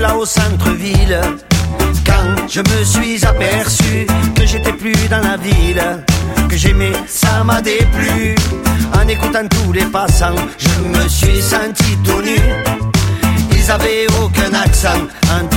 là au centre-ville. Quand je me suis aperçu que j'étais plus dans la ville, que j'aimais, ça m'a déplu. En écoutant tous les passants, je me suis senti tout nu. Ils avaient aucun accent, un